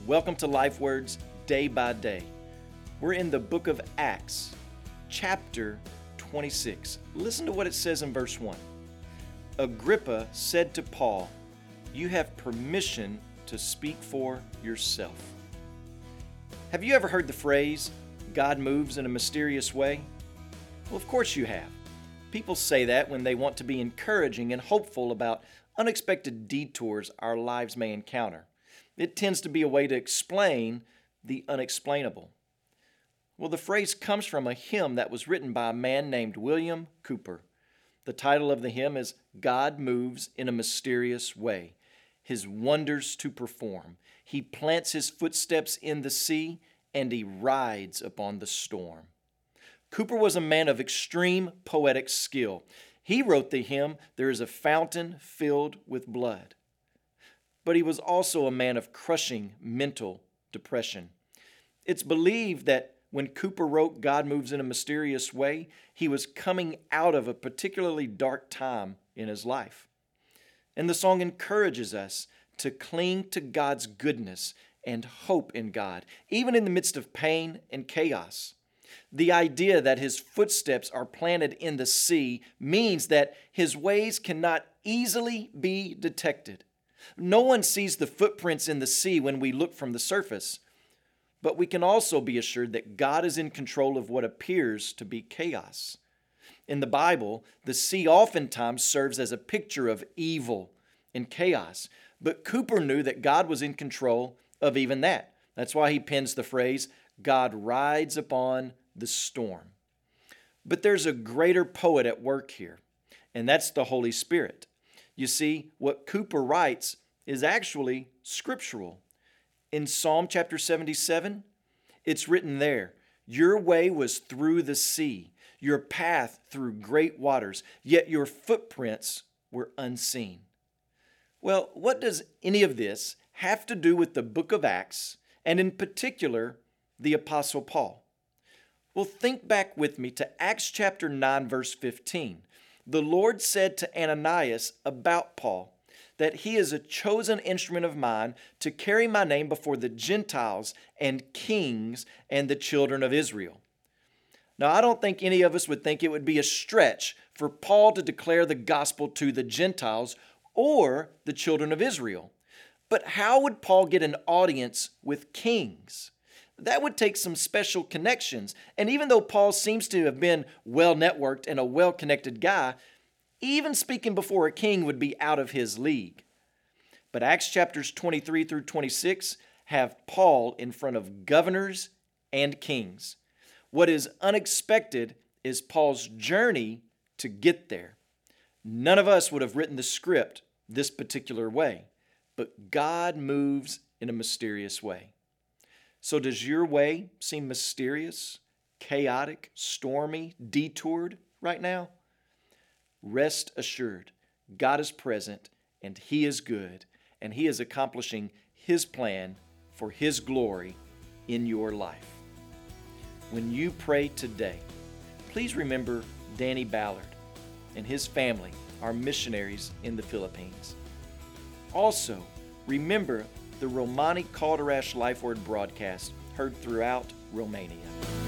Welcome to Life Words Day by Day. We're in the book of Acts, chapter 26. Listen to what it says in verse 1. Agrippa said to Paul, "You have permission to speak for yourself." Have you ever heard the phrase, God moves in a mysterious way? Well, of course you have. People say that when they want to be encouraging and hopeful about unexpected detours our lives may encounter. It tends to be a way to explain the unexplainable. Well, the phrase comes from a hymn that was written by a man named William Cowper. The title of the hymn is God Moves in a Mysterious Way, His Wonders to Perform. He plants His footsteps in the sea, and He rides upon the storm. Cowper was a man of extreme poetic skill. He wrote the hymn, "There is a fountain filled with blood." But he was also a man of crushing mental depression. It's believed that when Cowper wrote God Moves in a Mysterious Way, he was coming out of a particularly dark time in his life. And the song encourages us to cling to God's goodness and hope in God, even in the midst of pain and chaos. The idea that His footsteps are planted in the sea means that His ways cannot easily be detected. No one sees the footprints in the sea when we look from the surface, but we can also be assured that God is in control of what appears to be chaos. In the Bible, the sea oftentimes serves as a picture of evil and chaos, but Cowper knew that God was in control of even that. That's why he pens the phrase, God rides upon the storm. But there's a greater poet at work here, and that's the Holy Spirit. You see, what Cowper writes is actually scriptural. In Psalm chapter 77, it's written there, "Your way was through the sea, your path through great waters, yet your footprints were unseen." Well, what does any of this have to do with the book of Acts, and in particular, the Apostle Paul? Well, think back with me to Acts chapter 9, verse 15. The Lord said to Ananias about Paul that he is a chosen instrument of mine to carry my name before the Gentiles and kings and the children of Israel. Now, I don't think any of us would think it would be a stretch for Paul to declare the gospel to the Gentiles or the children of Israel. But how would Paul get an audience with kings? That would take some special connections. And even though Paul seems to have been well-networked and a well-connected guy, even speaking before a king would be out of his league. But Acts chapters 23 through 26 have Paul in front of governors and kings. What is unexpected is Paul's journey to get there. None of us would have written the script this particular way, but God moves in a mysterious way. So does your way seem mysterious, chaotic, stormy, detoured right now? Rest assured, God is present and He is good and He is accomplishing His plan for His glory in your life. When you pray today, please remember Danny Ballard and his family, our missionaries in the Philippines. Also, remember the Romani Calderash Life Word broadcast heard throughout Romania.